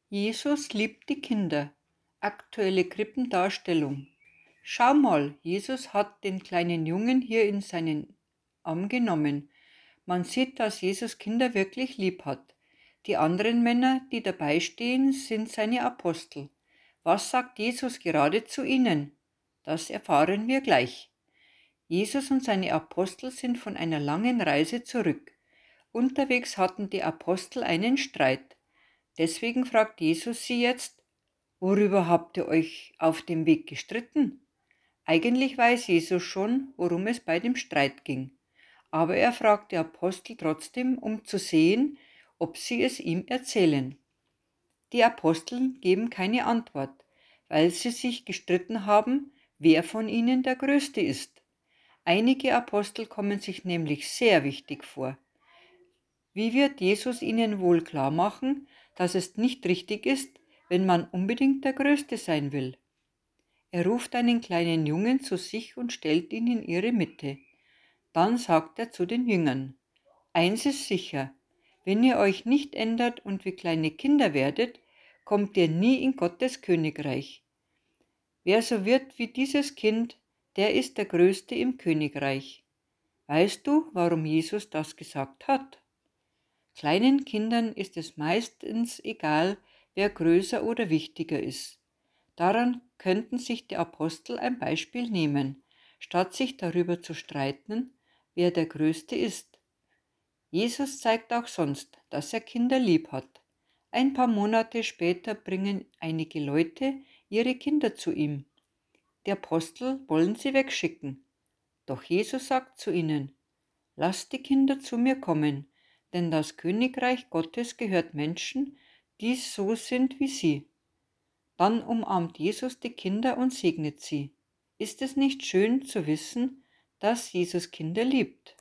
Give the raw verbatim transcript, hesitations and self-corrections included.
Jesus liebt die Kinder. Aktuelle Krippendarstellung. Schau mal, Jesus hat den kleinen Jungen hier in seinen Arm genommen. Man sieht, dass Jesus Kinder wirklich lieb hat. Die anderen Männer, die dabei stehen, sind seine Apostel. Was sagt Jesus gerade zu ihnen? Das erfahren wir gleich. Jesus und seine Apostel sind von einer langen Reise zurück. Unterwegs hatten die Apostel einen Streit. Deswegen fragt Jesus sie jetzt: Worüber habt ihr euch auf dem Weg gestritten? Eigentlich weiß Jesus schon, worum es bei dem Streit ging. Aber er fragt die Apostel trotzdem, um zu sehen, ob sie es ihm erzählen. Die Apostel geben keine Antwort, weil sie sich gestritten haben, wer von ihnen der Größte ist. Einige Apostel kommen sich nämlich sehr wichtig vor. Wie wird Jesus ihnen wohl klar machen, dass es nicht richtig ist, wenn man unbedingt der Größte sein will? Er ruft einen kleinen Jungen zu sich und stellt ihn in ihre Mitte. Dann sagt er zu den Jüngern: Eins ist sicher, wenn ihr euch nicht ändert und wie kleine Kinder werdet, kommt ihr nie in Gottes Königreich. Wer so wird wie dieses Kind, der ist der Größte im Königreich. Weißt du, warum Jesus das gesagt hat? Kleinen Kindern ist es meistens egal, wer größer oder wichtiger ist. Daran könnten sich die Apostel ein Beispiel nehmen, statt sich darüber zu streiten, wer der Größte ist. Jesus zeigt auch sonst, dass er Kinder lieb hat. Ein paar Monate später bringen einige Leute ihre Kinder zu ihm. Die Apostel wollen sie wegschicken. Doch Jesus sagt zu ihnen: Lasst die Kinder zu mir kommen, denn das Königreich Gottes gehört Menschen, die so sind wie sie. Dann umarmt Jesus die Kinder und segnet sie. Ist es nicht schön zu wissen, dass Jesus Kinder liebt?